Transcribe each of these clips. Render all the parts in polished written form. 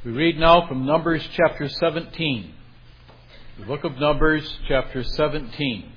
We read now from Numbers chapter 17. The book of Numbers chapter 17.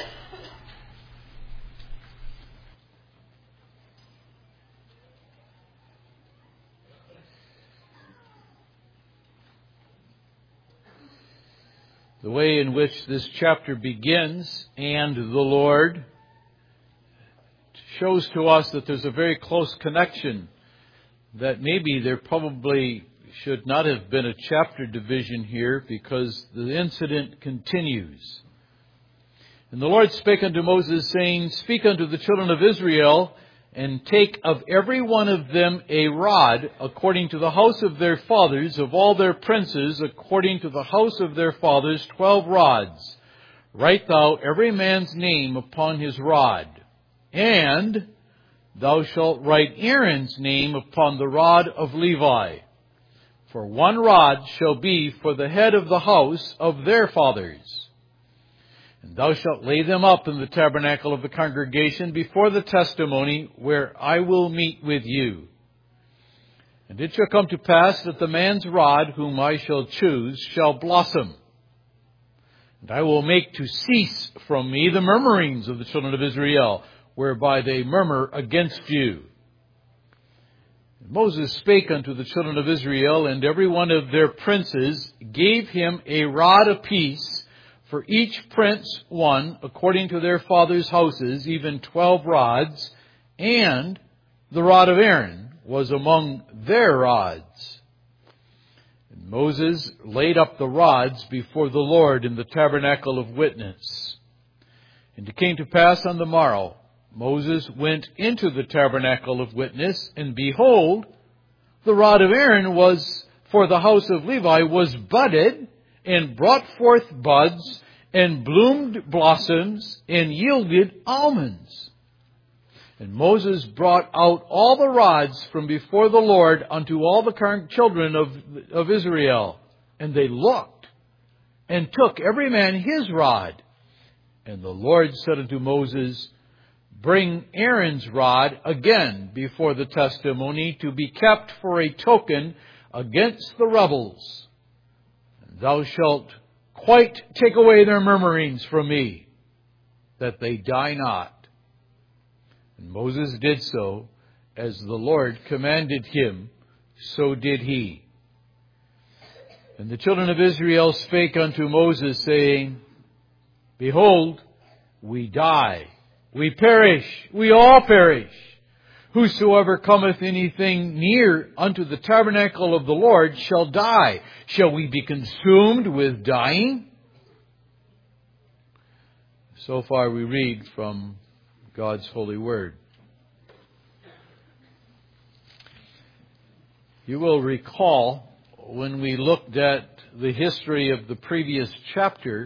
The way in which this chapter begins, and the Lord, shows to us that there's a very close connection, that maybe there probably should not have been a chapter division here, because the incident continues. And the Lord spake unto Moses, saying, Speak unto the children of Israel, and take of every one of them a rod, according to the house of their fathers, of all their princes, according to the house of their fathers, 12 rods. Write thou every man's name upon his rod. And thou shalt write Aaron's name upon the rod of Levi. For one rod shall be for the head of the house of their fathers. And thou shalt lay them up in the tabernacle of the congregation before the testimony, where I will meet with you. And it shall come to pass that the man's rod, whom I shall choose, shall blossom. And I will make to cease from me the murmurings of the children of Israel, whereby they murmur against you. Moses spake unto the children of Israel, and every one of their princes gave him a rod apiece, for each prince one, according to their fathers' houses, even 12 rods, and the rod of Aaron was among their rods. And Moses laid up the rods before the Lord in the tabernacle of witness. And it came to pass on the morrow, Moses went into the tabernacle of witness, and behold, the rod of Aaron was for the house of Levi was budded, and brought forth buds, and bloomed blossoms, and yielded almonds. And Moses brought out all the rods from before the Lord unto all the children of Israel. And they looked, and took every man his rod. And the Lord said unto Moses, Bring Aaron's rod again before the testimony, to be kept for a token against the rebels. And thou shalt quite take away their murmurings from me, that they die not. And Moses did so, as the Lord commanded him, so did he. And the children of Israel spake unto Moses, saying, Behold, we die. We perish. We all perish. Whosoever cometh anything near unto the tabernacle of the Lord shall die. Shall we be consumed with dying? So far we read from God's holy word. You will recall when we looked at the history of the previous chapter,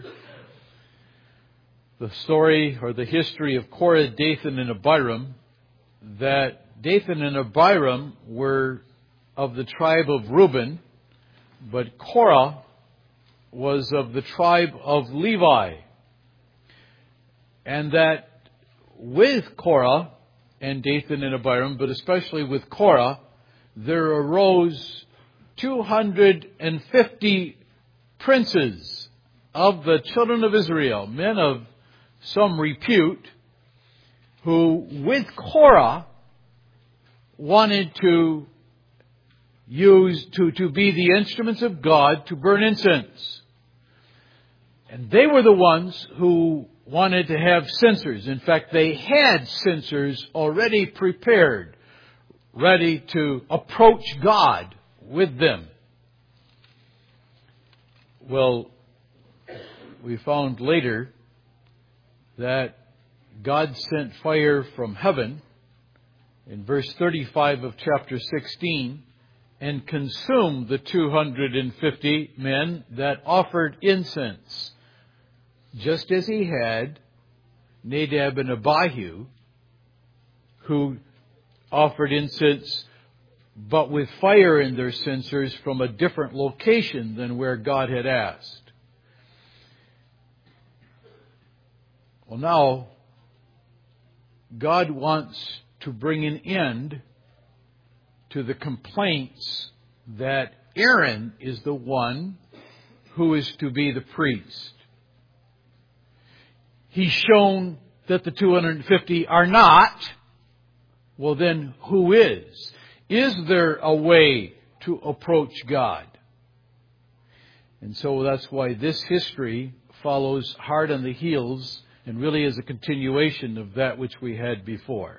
the story or the history of Korah, Dathan, and Abiram, that Dathan and Abiram were of the tribe of Reuben, but Korah was of the tribe of Levi. And that with Korah and Dathan and Abiram, but especially with Korah, there arose 250 princes of the children of Israel, men of some repute, who with Korah wanted to use to be the instruments of God to burn incense. And they were the ones who wanted to have censers. In fact, they had censers already prepared, ready to approach God with them. Well, we found later that God sent fire from heaven in verse 35 of chapter 16 and consumed the 250 men that offered incense, just as he had Nadab and Abihu, who offered incense but with fire in their censers from a different location than where God had asked. Well, now, God wants to bring an end to the complaints that Aaron is the one who is to be the priest. He's shown that the 250 are not. Well, then who is? Is there a way to approach God? And so that's why this history follows hard on the heels and really is a continuation of that which we had before.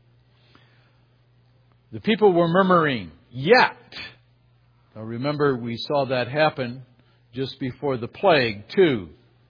The people were murmuring, yet. Now remember, we saw that happen just before the plague, too.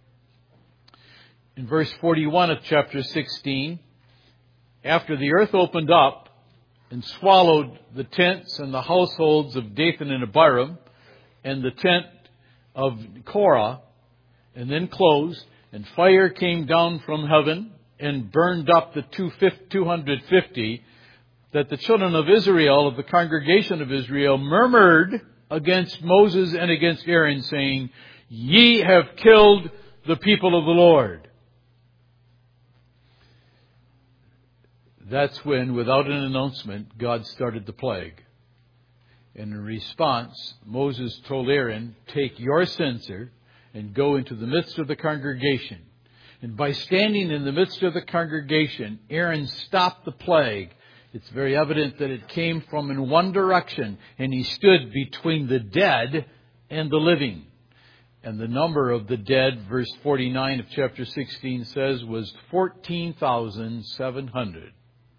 In verse 41 of chapter 16, after the earth opened up and swallowed the tents and the households of Dathan and Abiram and the tent of Korah, and then closed, and fire came down from heaven and burned up the 250, that the children of Israel, of the congregation of Israel, murmured against Moses and against Aaron, saying, "Ye have killed the people of the Lord." That's when, without an announcement, God started the plague. And in response, Moses told Aaron, "Take your censer and go into the midst of the congregation." And by standing in the midst of the congregation, Aaron stopped the plague. It's very evident that it came from in one direction, and he stood between the dead and the living. And the number of the dead, verse 49 of chapter 16 says, was 14,700.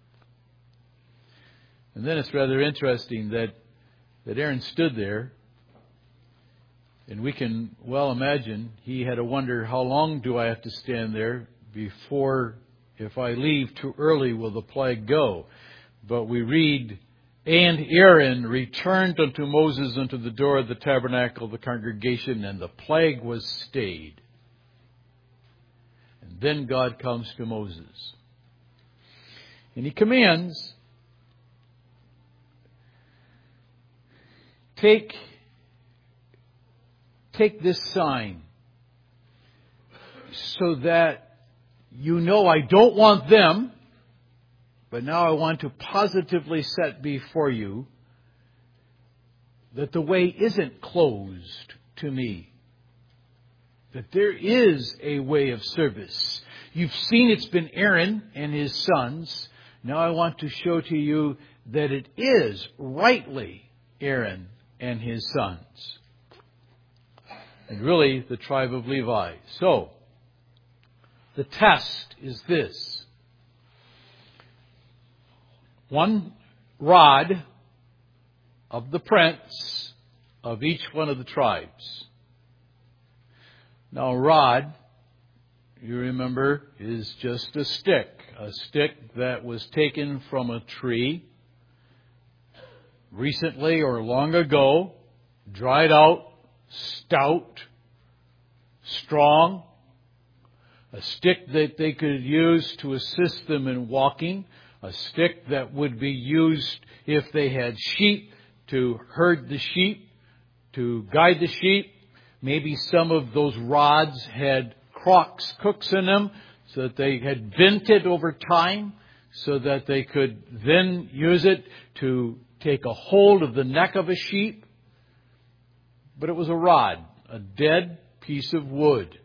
And then it's rather interesting that Aaron stood there, and we can well imagine he had to wonder, how long do I have to stand there before, if I leave too early, will the plague go? But we read, and Aaron returned unto Moses unto the door of the tabernacle of the congregation, and the plague was stayed. And then God comes to Moses. And he commands, Take this sign so that you know I don't want them, but now I want to positively set before you that the way isn't closed to me. That there is a way of service. You've seen it's been Aaron and his sons. Now I want to show to you that it is rightly Aaron and his sons. And really the tribe of Levi. So, the test is this. One rod of the prince of each one of the tribes. Now a rod, you remember, is just a stick that was taken from a tree recently or long ago, dried out, stout, strong, a stick that they could use to assist them in walking, a stick that would be used if they had sheep to herd the sheep, to guide the sheep. Maybe some of those rods had crooks in them so that they had bent it over time so that they could then use it to take a hold of the neck of a sheep. But it was a rod, a dead piece of wood.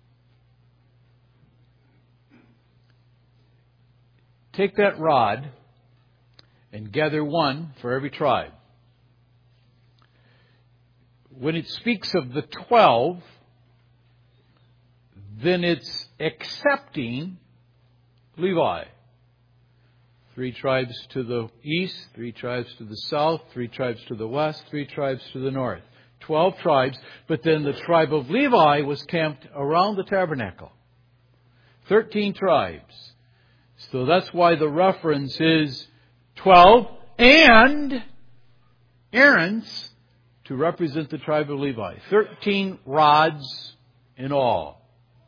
Take that rod and gather one for every tribe. When it speaks of the 12, then it's accepting Levi. 3 tribes to the east, 3 tribes to the south, 3 tribes to the west, 3 tribes to the north. 12 tribes, but then the tribe of Levi was camped around the tabernacle. 13 tribes. So that's why the reference is 12 and Aaron's to represent the tribe of Levi. 13 rods in all.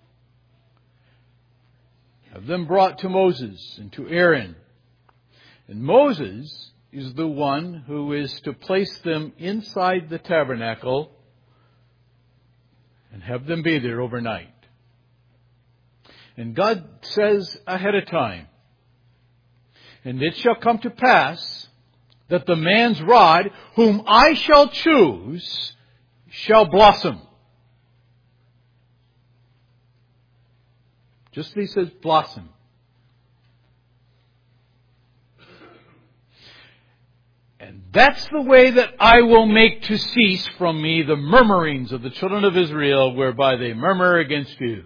Have them brought to Moses and to Aaron. And Moses is the one who is to place them inside the tabernacle and have them be there overnight. And God says ahead of time, and it shall come to pass that the man's rod, whom I shall choose, shall blossom. Just as he says, blossom. And that's the way that I will make to cease from me the murmurings of the children of Israel, whereby they murmur against you.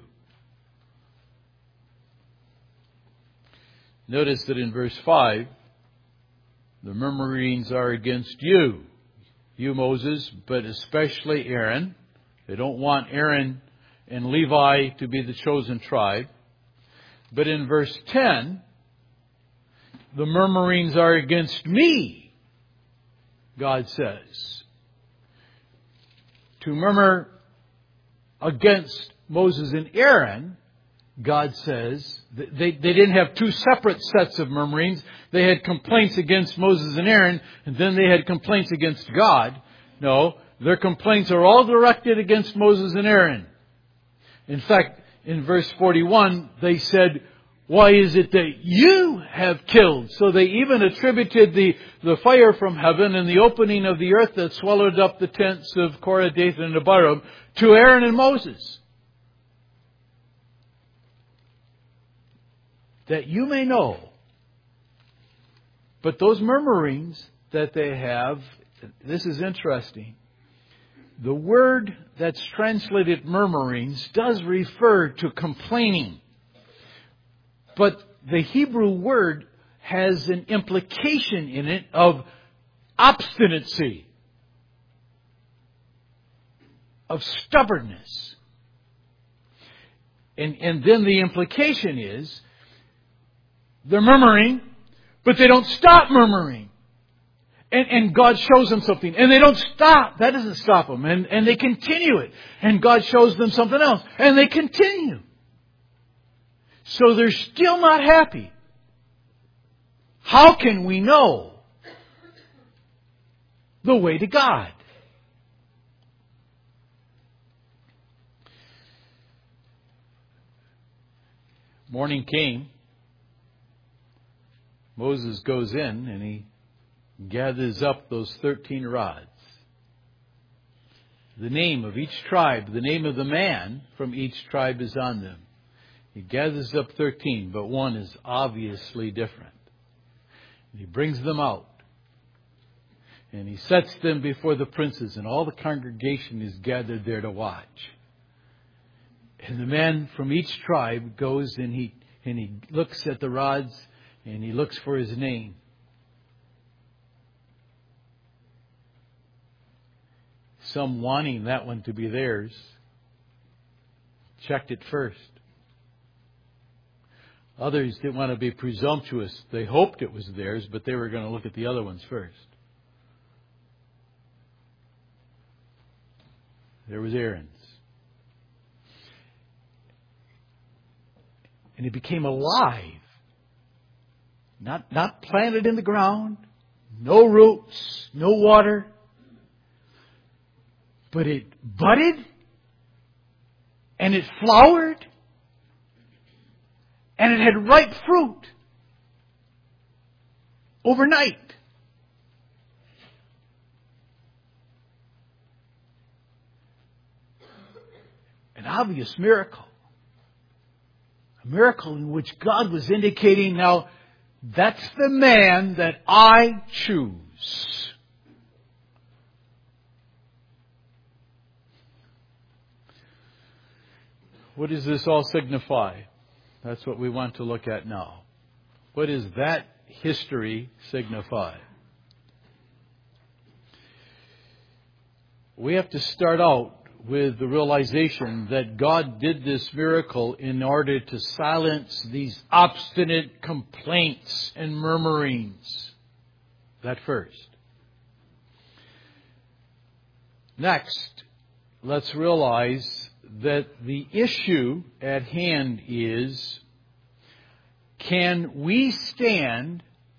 Notice that in verse 5, the murmurings are against you, Moses, but especially Aaron. They don't want Aaron and Levi to be the chosen tribe. But in verse 10, the murmurings are against me, God says. To murmur against Moses and Aaron, God says, they didn't have two separate sets of murmurings. They had complaints against Moses and Aaron, and then they had complaints against God. No, their complaints are all directed against Moses and Aaron. In fact, in verse 41, they said, why is it that you have killed? So they even attributed the fire from heaven and the opening of the earth that swallowed up the tents of Korah, Dathan, and Abiram to Aaron and Moses. That you may know. But those murmurings that they have, this is interesting. The word that's translated murmurings does refer to complaining. But the Hebrew word has an implication in it of obstinacy, of stubbornness. And then the implication is, they're murmuring, but they don't stop murmuring. And God shows them something. And they don't stop. That doesn't stop them. And they continue it. And God shows them something else. And they continue. So they're still not happy. How can we know the way to God? Morning came. Moses goes in and he gathers up those 13 rods. The name of each tribe, the name of the man from each tribe is on them. He gathers up 13, but one is obviously different. And he brings them out. And he sets them before the princes, and all the congregation is gathered there to watch. And the man from each tribe goes and he looks at the rods and he looks for his name. Some wanting that one to be theirs checked it first. Others didn't want to be presumptuous. They hoped it was theirs, but they were going to look at the other ones first. There was Aaron's. And it became alive. Not planted in the ground. No roots. No water. But it budded. And it flowered. And it had ripe fruit. Overnight. An obvious miracle. A miracle in which God was indicating, now, that's the man that I choose. What does this all signify? That's what we want to look at now. What does that history signify? We have to start out with the realization that God did this miracle in order to silence these obstinate complaints and murmurings. That first. Next, let's realize that the issue at hand is, can we stand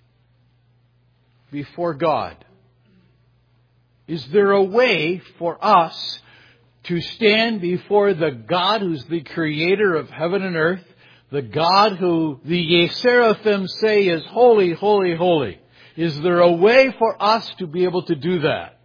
before God? Is there a way for us to stand before the God who's the creator of heaven and earth, the God who the seraphim say is holy, holy, holy? Is there a way for us to be able to do that?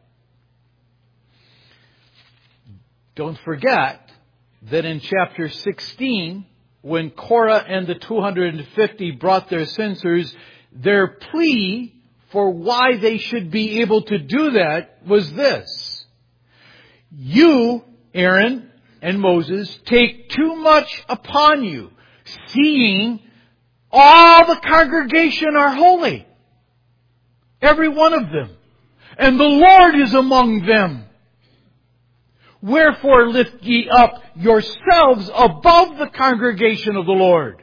Don't forget that in chapter 16, when Korah and the 250 brought their censers, their plea for why they should be able to do that was this: you, Aaron and Moses, take too much upon you, seeing all the congregation are holy, every one of them, and the Lord is among them. Wherefore lift ye up yourselves above the congregation of the Lord.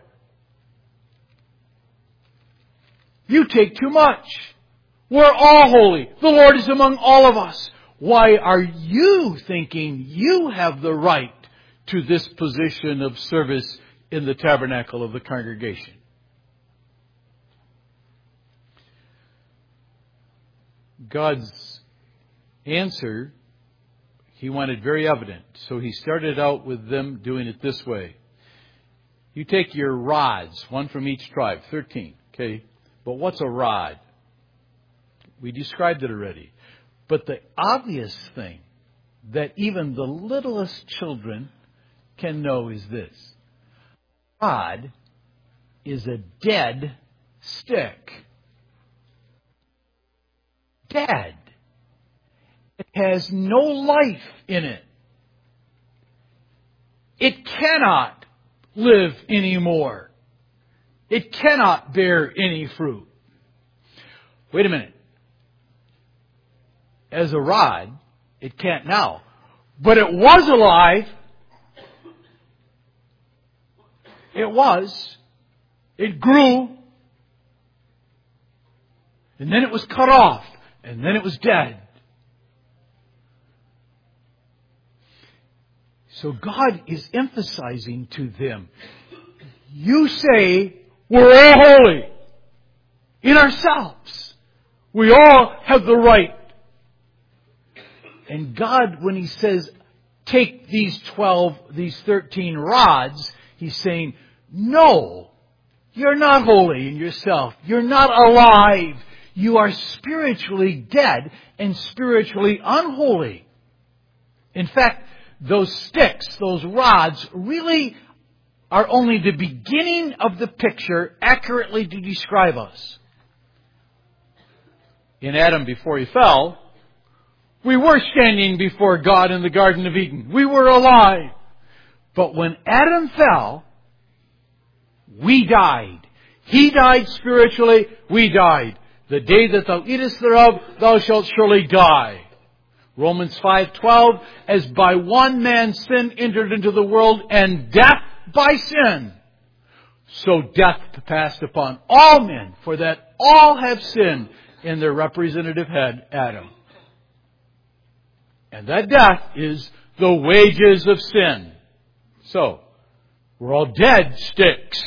You take too much. We're all holy. The Lord is among all of us. Why are you thinking you have the right to this position of service in the tabernacle of the congregation? God's answer, He wanted very evident. So He started out with them doing it this way. You take your rods, one from each tribe, 13, okay? But what's a rod? We described it already. But the obvious thing that even the littlest children can know is this: rod is a dead stick. Dead. It has no life in it. It cannot live anymore. It cannot bear any fruit. Wait a minute. As a rod, it can't now. But it was alive. It was. It grew. And then it was cut off. And then it was dead. So God is emphasizing to them, you say we're all holy in ourselves. We all have the right. And God, when He says, take these 13 rods, He's saying, no, you're not holy in yourself. You're not alive. You are spiritually dead and spiritually unholy. In fact, those sticks, those rods, really are only the beginning of the picture accurately to describe us. In Adam, before he fell, we were standing before God in the Garden of Eden. We were alive. But when Adam fell, we died. He died spiritually, we died. The day that thou eatest thereof, thou shalt surely die. Romans 5:12, as by one man sin entered into the world, and death by sin, so death passed upon all men, for that all have sinned in their representative head, Adam. And that death is the wages of sin. So, we're all dead sticks.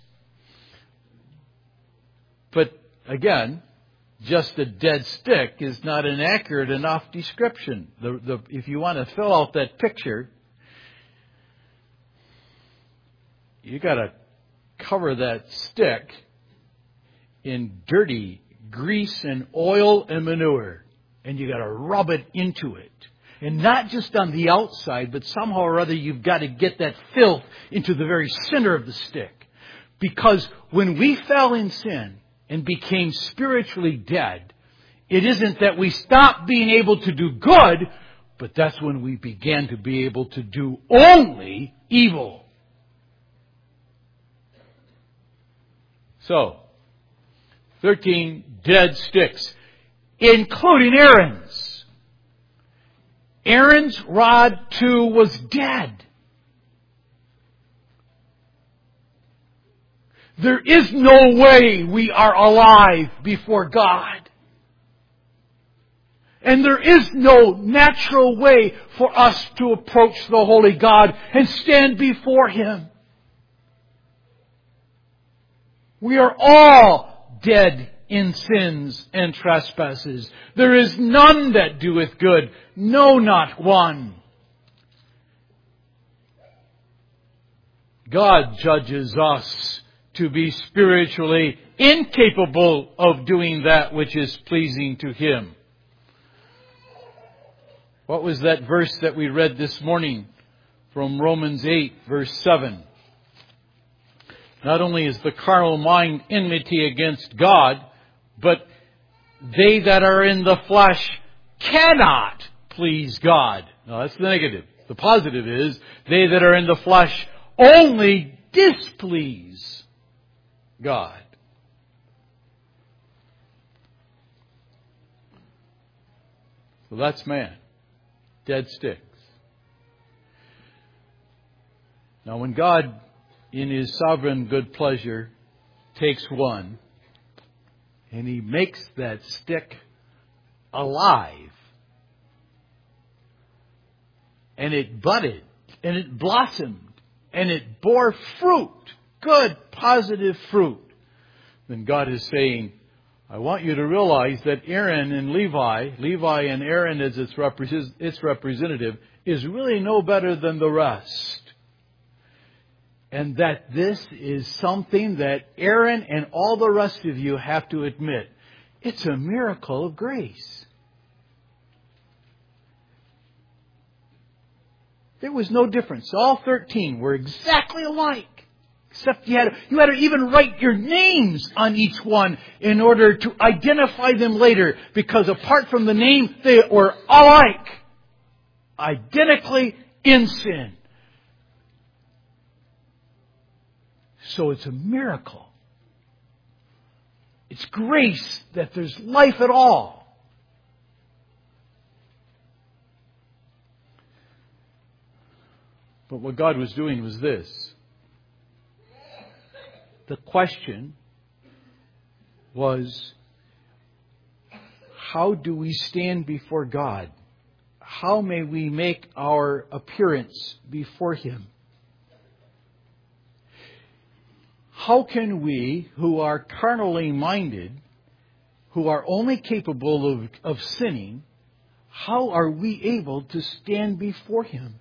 But again, just a dead stick is not an accurate enough description. If you want to fill out that picture, you got to cover that stick in dirty grease and oil and manure, and you got to rub it into it. And not just on the outside, but somehow or other you've got to get that filth into the very center of the stick. Because when we fell in sin and became spiritually dead, it isn't that we stopped being able to do good, but that's when we began to be able to do only evil. So, 13 dead sticks, including Aaron's. Aaron's rod too was dead. There is no way we are alive before God. And there is no natural way for us to approach the Holy God and stand before Him. We are all dead in sins and trespasses. There is none that doeth good, no, not one. God judges us to be spiritually incapable of doing that which is pleasing to Him. What was that verse that we read this morning from Romans 8, verse 7? Not only is the carnal mind enmity against God, but they that are in the flesh cannot please God. Now that's the negative. The positive is, they that are in the flesh only displease God. So that's man. Dead sticks. Now when God, in His sovereign good pleasure, takes one and He makes that stick alive, and it budded, and it blossomed, and it bore fruit, good, positive fruit, then God is saying, I want you to realize that Aaron and Levi and Aaron as its representative, is really no better than the rest. And that this is something that Aaron and all the rest of you have to admit. It's a miracle of grace. There was no difference. All 13 were exactly alike. Except you had to even write your names on each one in order to identify them later. Because apart from the name, they were alike. Identically in sin. So it's a miracle. It's grace that there's life at all. But what God was doing was this. The question was, how do we stand before God? How may we make our appearance before Him? How can we, who are carnally minded, who are only capable of sinning, how are we able to stand before Him?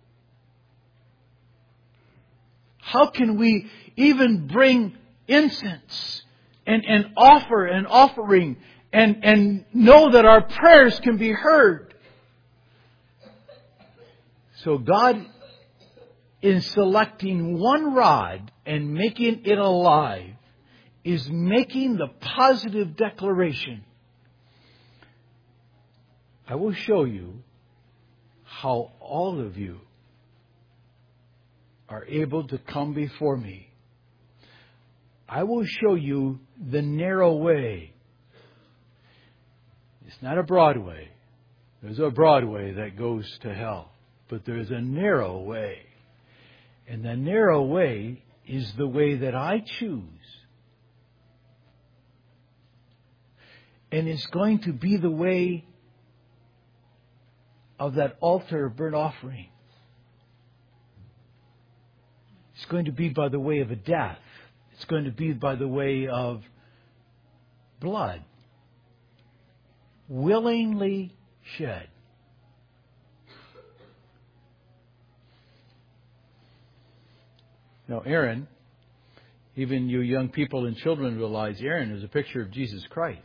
How can we even bring incense and offer an offering and know that our prayers can be heard? So God, in selecting one rod and making it alive, is making the positive declaration. I will show you how all of you are able to come before me. I will show you the narrow way. It's not a broad way. There's a broad way that goes to hell. But there's a narrow way. And the narrow way is the way that I choose. And it's going to be the way of that altar of burnt offering. It's going to be by the way of a death. It's going to be by the way of blood. Willingly shed. Now Aaron, even you young people and children realize Aaron is a picture of Jesus Christ.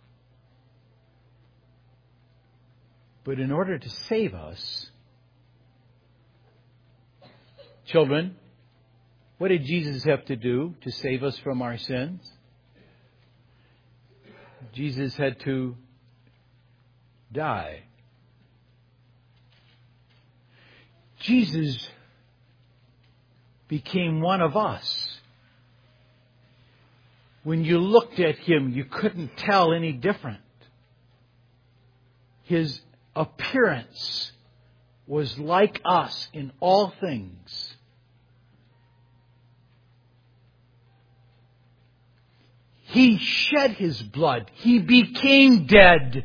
But in order to save us, children, what did Jesus have to do to save us from our sins? Jesus had to die. Jesus became one of us. When you looked at Him, you couldn't tell any different. His appearance was like us in all things. He shed His blood. He became dead.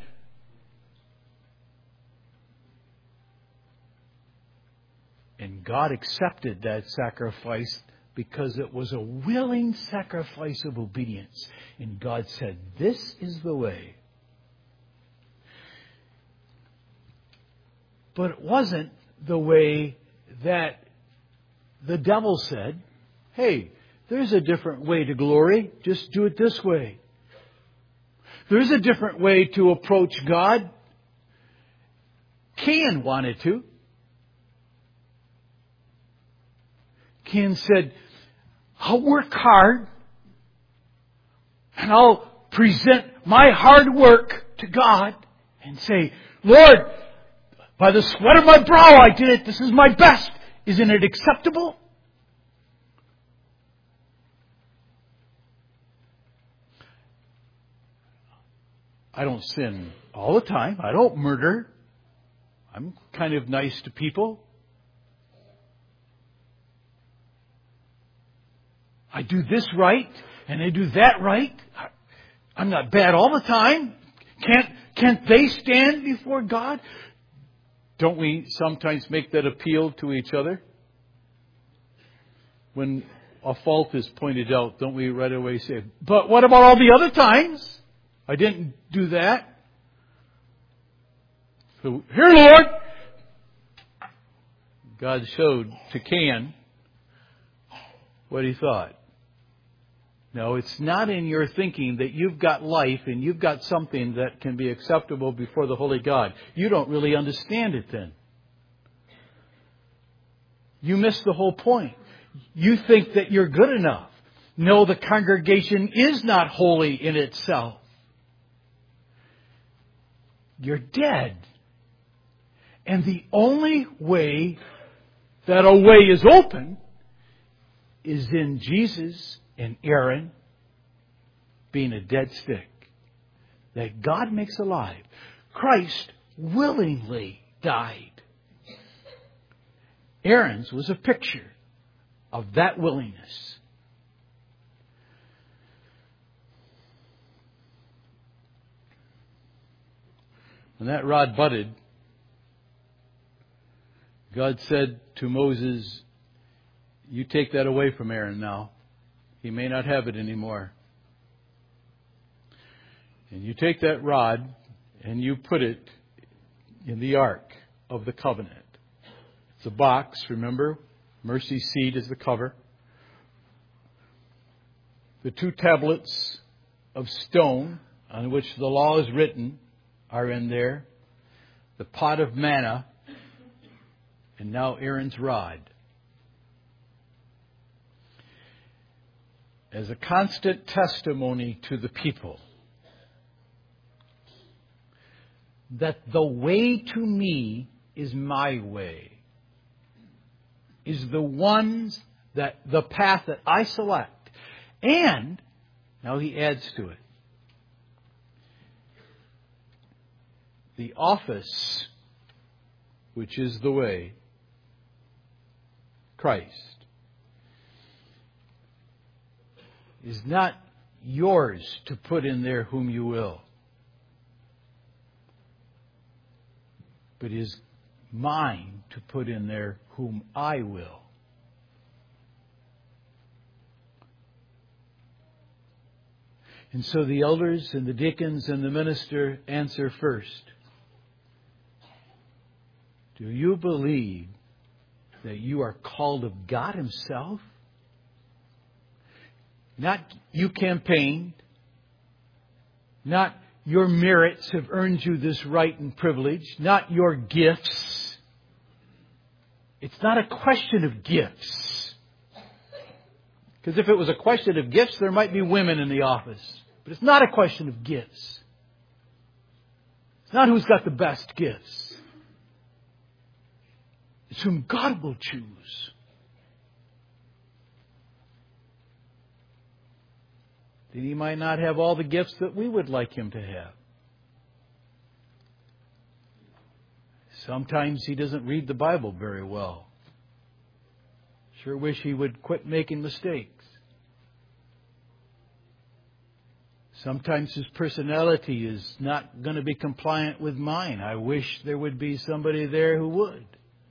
And God accepted that sacrifice because it was a willing sacrifice of obedience. And God said, this is the way. But it wasn't the way that the devil said, hey, There's a different way to glory. Just do it this way. There's a different way to approach God. Cain wanted to. Cain said, I'll work hard and I'll present my hard work to God and say, Lord, by the sweat of my brow I did it. This is my best. Isn't it acceptable? I don't sin all the time. I don't murder. I'm kind of nice to people. I do this right and I do that right. I'm not bad all the time. Can't they stand before God? Don't we sometimes make that appeal to each other? When a fault is pointed out, don't we right away say, but what about all the other times? I didn't do that. So, here, Lord. God showed to Cain what He thought. No, it's not in your thinking that you've got life and you've got something that can be acceptable before the Holy God. You don't really understand it then. You miss the whole point. You think that you're good enough. No, the congregation is not holy in itself. You're dead. And the only way that a way is open is in Jesus and Aaron being a dead stick that God makes alive. Christ willingly died. Aaron's was a picture of that willingness. When that rod budded, God said to Moses, you take that away from Aaron now. He may not have it anymore. And you take that rod and you put it in the Ark of the Covenant. It's a box, remember? Mercy seat is the cover. The 2 tablets of stone on which the law is written are in there. The pot of manna. And now Aaron's rod. As a constant testimony to the people that the way to me is my way, is the path that I select. And, now he adds to it, the office, which is the way, Christ, is not yours to put in there whom you will, but is mine to put in there whom I will. And so the elders and the deacons and the minister answer first. Do you believe that you are called of God Himself? Not you campaigned. Not your merits have earned you this right and privilege. Not your gifts. It's not a question of gifts. Because if it was a question of gifts, there might be women in the office. But it's not a question of gifts. It's not who's got the best gifts. It's whom God will choose. Then He might not have all the gifts that we would like Him to have. Sometimes He doesn't read the Bible very well. Sure wish He would quit making mistakes. Sometimes His personality is not going to be compliant with mine. I wish there would be somebody there who would.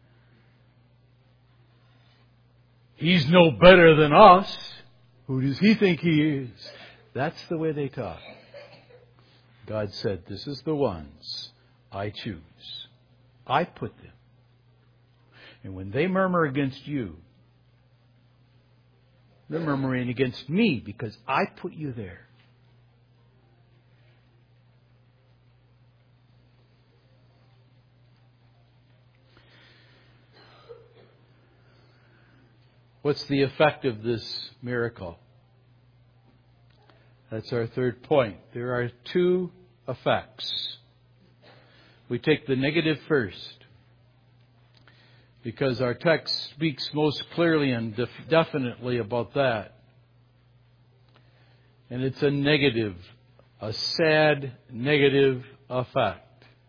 He's no better than us. Who does He think He is? That's the way they talk. God said, this is the ones I choose. I put them. And when they murmur against you, They're murmuring against me because I put you there. What's the effect of this miracle? That's our third point. There are two effects. We take the negative first, because our text speaks most clearly and definitely about that. And it's a negative, a sad negative effect.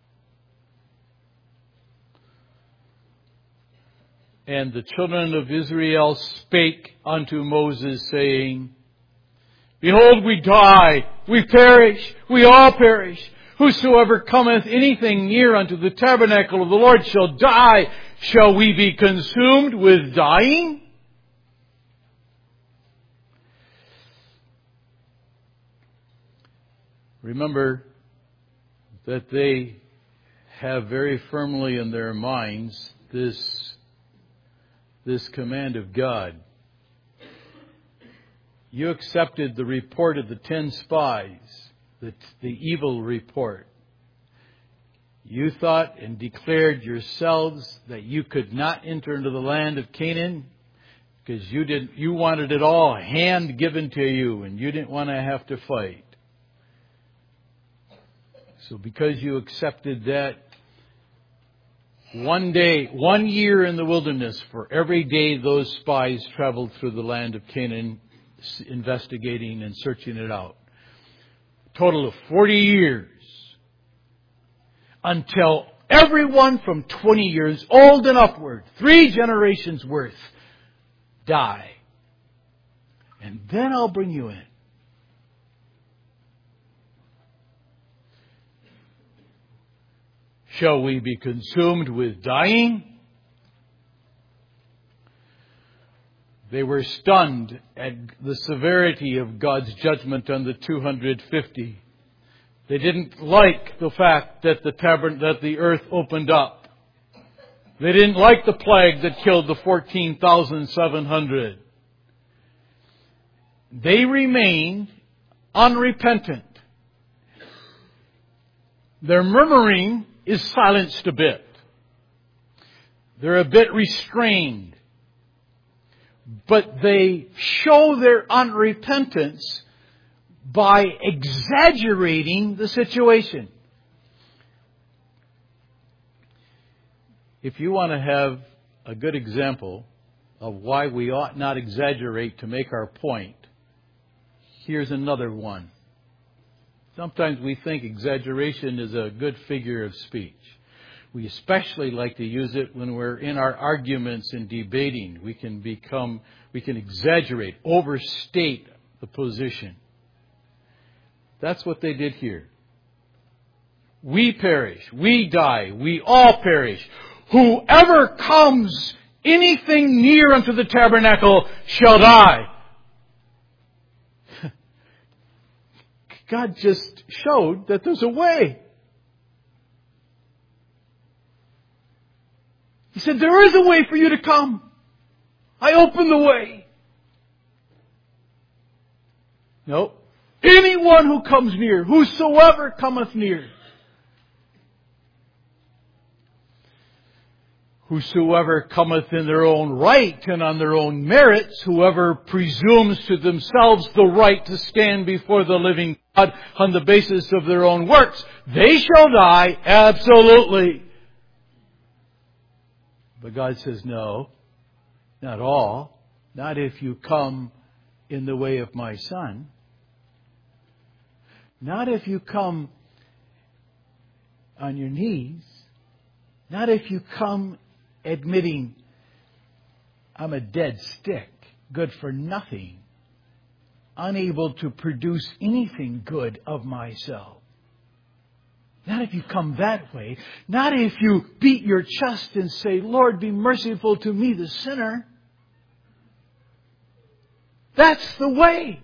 And the children of Israel spake unto Moses, saying, Behold, we die, we perish, we all perish. Whosoever cometh anything near unto the tabernacle of the Lord shall die. Shall we be consumed with dying? Remember that they have very firmly in their minds this command of God. You accepted the report of the 10 spies, the evil report. You thought and declared yourselves that you could not enter into the land of Canaan because you wanted it all hand given to you and you didn't want to have to fight. So because you accepted that, 1 year in the wilderness for every day those spies traveled through the land of Canaan, investigating and searching it out. Total of 40 years. Until everyone from 20 years old and upward, 3 generations worth, die. And then I'll bring you in. Shall we be consumed with dying? They were stunned at the severity of God's judgment on the 250. They didn't like the fact that the earth opened up. They didn't like the plague that killed the 14,700. They remained unrepentant. Their murmuring is silenced a bit. They're a bit restrained. But they show their unrepentance by exaggerating the situation. If you want to have a good example of why we ought not exaggerate to make our point, here's another one. Sometimes we think exaggeration is a good figure of speech. We especially like to use it when we're in our arguments and debating. We can exaggerate, overstate the position. That's what they did here. We perish, we die, we all perish. Whoever comes anything near unto the tabernacle shall die. God just showed that there's a way. He said, there is a way for you to come. I opened the way. Nope. Anyone who comes near, whosoever cometh near. Whosoever cometh in their own right and on their own merits, whoever presumes to themselves the right to stand before the living God on the basis of their own works, they shall die, absolutely. But God says, no, not all. Not if you come in the way of my Son. Not if you come on your knees. Not if you come admitting, I'm a dead stick, good for nothing, unable to produce anything good of myself. Not if you come that way. Not if you beat your chest and say, Lord, be merciful to me, the sinner. That's the way.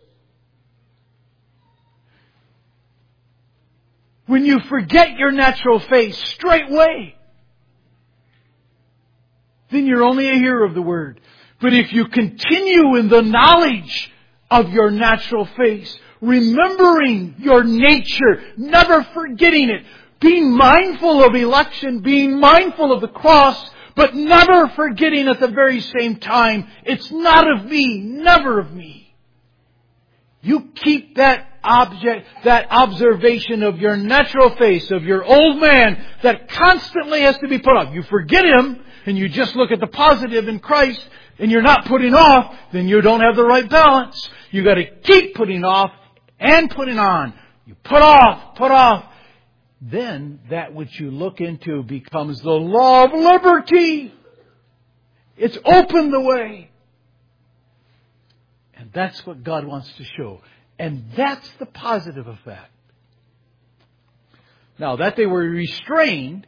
When you forget your natural face straightway, then you're only a hearer of the word. But if you continue in the knowledge of your natural face, remembering your nature, never forgetting it, being mindful of election, being mindful of the cross, but never forgetting at the very same time, it's not of me, never of me. You keep that observation of your natural face, of your old man, that constantly has to be put off. You forget him, and you just look at the positive in Christ, and you're not putting off, then you don't have the right balance. You got to keep putting off and putting on. You put off. Then that which you look into becomes the law of liberty. It's opened the way. And that's what God wants to show. And that's the positive effect. Now, that they were restrained,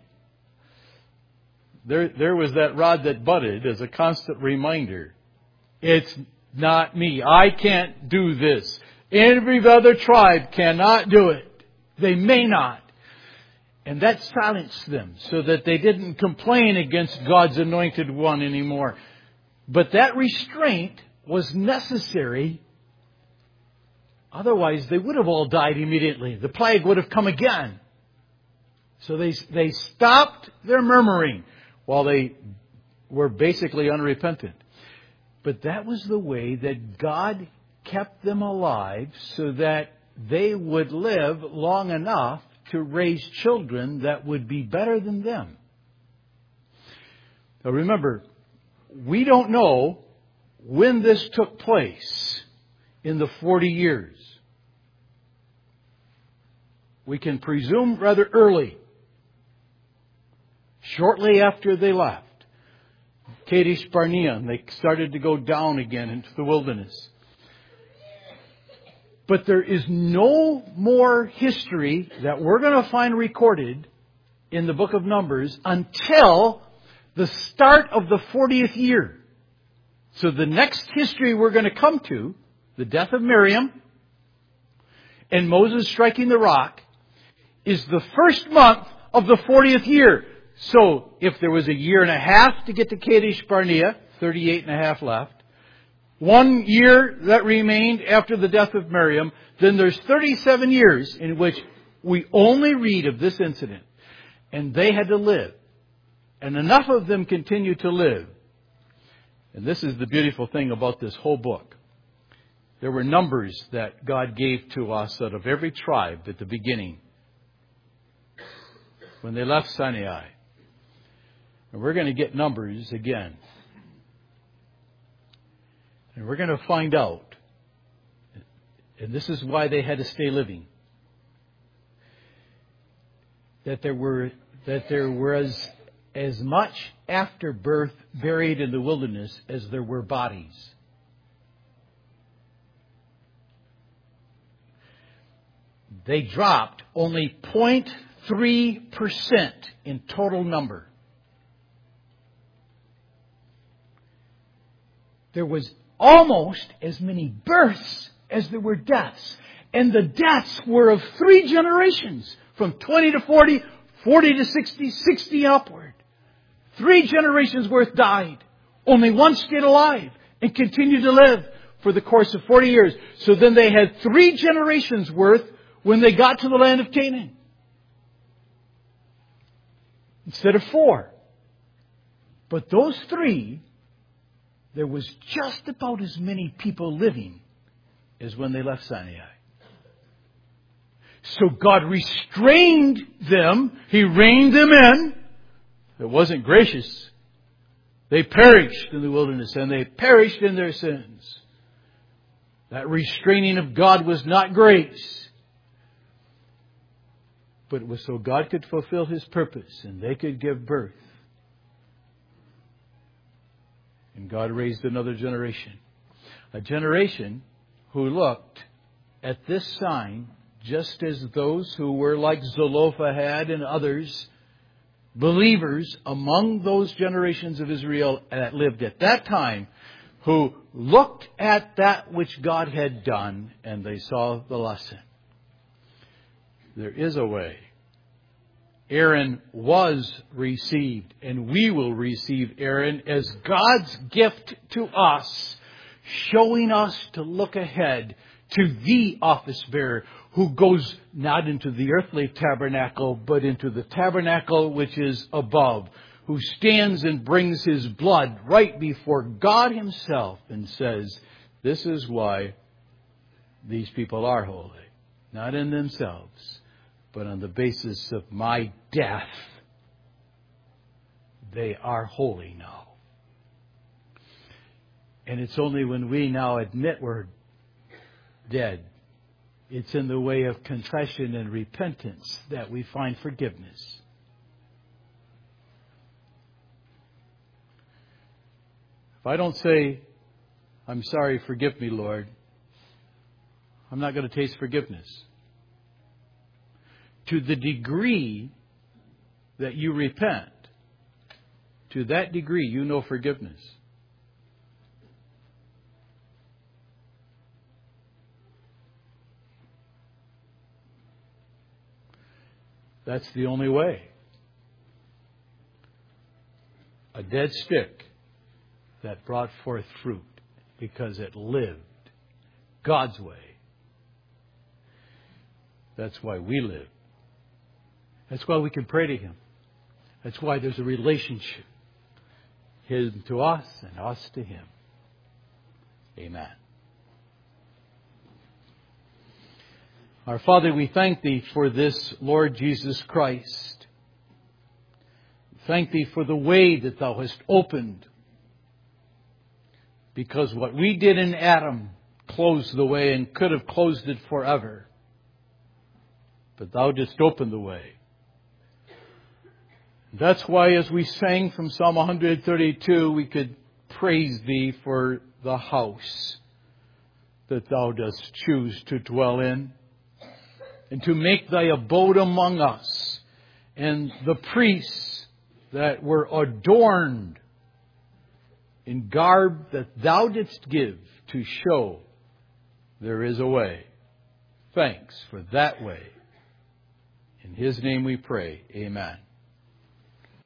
there was that rod that budded as a constant reminder. It's not me. I can't do this. Every other tribe cannot do it. They may not. And that silenced them so that they didn't complain against God's anointed one anymore. But that restraint was necessary. Otherwise, they would have all died immediately. The plague would have come again. So they stopped their murmuring while they were basically unrepentant. But that was the way that God kept them alive so that they would live long enough to raise children that would be better than them. Now remember, we don't know when this took place in the 40 years. We can presume rather early, shortly after they left Kadesh Barnea, and they started to go down again into the wilderness. But there is no more history that we're going to find recorded in the book of Numbers until the start of the 40th year. So the next history we're going to come to, the death of Miriam and Moses striking the rock, is the first month of the 40th year. So if there was a year and a half to get to Kadesh Barnea, 38 and a half left, 1 year that remained after the death of Miriam, then there's 37 years in which we only read of this incident. And they had to live. And enough of them continue to live. And this is the beautiful thing about this whole book. There were numbers that God gave to us out of every tribe at the beginning when they left Sinai. And we're going to get numbers again. And we're going to find out, and this is why they had to stay living, that there was as much afterbirth buried in the wilderness as there were bodies. They dropped only 0.3% in total number. There was almost as many births as there were deaths. And the deaths were of 3 generations. From 20 to 40, 40 to 60, 60 upward. 3 generations worth died. Only 1 stayed alive and continued to live for the course of 40 years. So then they had 3 generations worth when they got to the land of Canaan. Instead of 4. But those 3, there was just about as many people living as when they left Sinai. So God restrained them. He reined them in. It wasn't gracious. They perished in the wilderness and they perished in their sins. That restraining of God was not grace. But it was so God could fulfill His purpose and they could give birth. And God raised another generation. A generation who looked at this sign just as those who were like Zelophehad and others, believers among those generations of Israel that lived at that time, who looked at that which God had done and they saw the lesson. There is a way. Aaron was received, and we will receive Aaron as God's gift to us, showing us to look ahead to the office bearer who goes not into the earthly tabernacle, but into the tabernacle which is above, who stands and brings his blood right before God himself and says, this is why these people are holy. Not in themselves, but on the basis of my death. They are holy now. And it's only when we now admit we're dead, it's in the way of confession and repentance that we find forgiveness. If I don't say, I'm sorry, forgive me, Lord, I'm not going to taste forgiveness. To the degree that you repent, to that degree you know forgiveness. That's the only way. A dead stick that brought forth fruit because it lived God's way. That's why we live. That's why we can pray to Him. That's why there's a relationship. Him to us and us to Him. Amen. Our Father, we thank Thee for this Lord Jesus Christ. Thank Thee for the way that Thou hast opened. Because what we did in Adam closed the way and could have closed it forever. But Thou didst open the way. That's why as we sang from Psalm 132, we could praise Thee for the house that Thou dost choose to dwell in. And to make Thy abode among us. And the priests that were adorned in garb that Thou didst give to show there is a way. Thanks for that way. In His name we pray. Amen.